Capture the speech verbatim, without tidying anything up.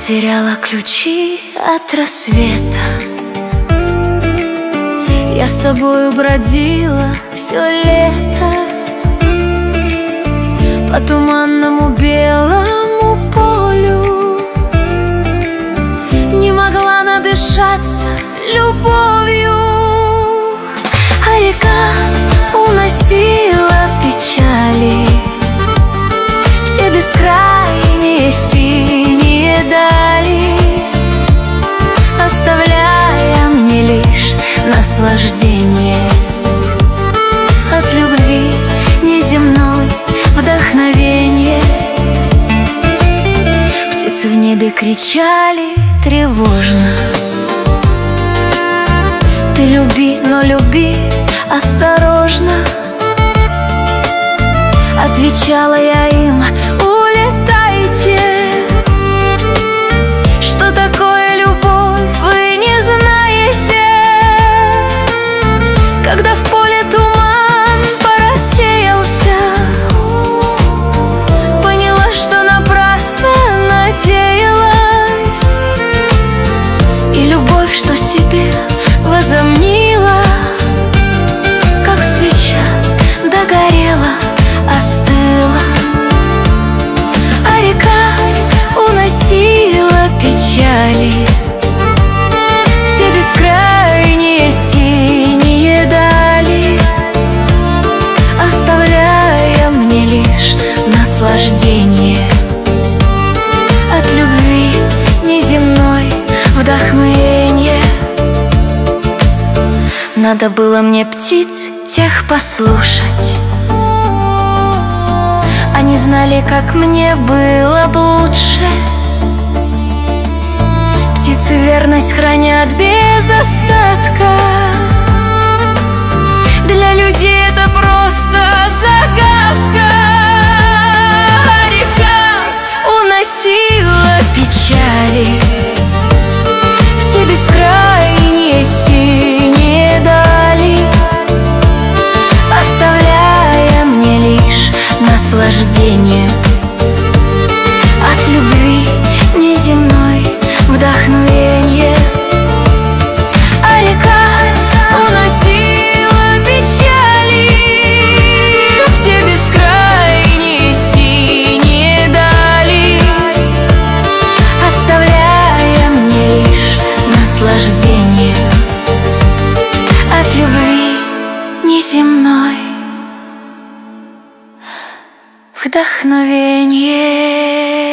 потеряла ключи от рассвета. Я с тобою бродила все лето по туманному белому полю, не могла надышаться любовью, а река уносила печали в те бескрайние синие дали, оставляя мне лишь наслаждение от любви неземной, вдохновение. Птицы в небе кричали тревожно: ты люби, но люби осторожно. Отвечала я им: улетайте. Что такое любовь, вы не знаете. Когда в поле туман порассеялся, поняла, что напрасно надеялась, и любовь, что себе возомнила, как свеча догорела, остыла. А река уносила печали в те бескрайние синие дали, оставляя мне лишь наслаждение от любви неземной, вдохновение. Надо было мне птиц тех послушать, они знали, как мне было б лучше. Птицы верность хранят без остатка, для людей это просто загадка. А река уносила печали в те бескрайние синие дали, оставляя мне лишь наслаждение от любви неземной, вдохновение. А река уносила печали в те бескрайние синие дали, оставляя мне лишь наслаждение от любви неземной, вдохновение.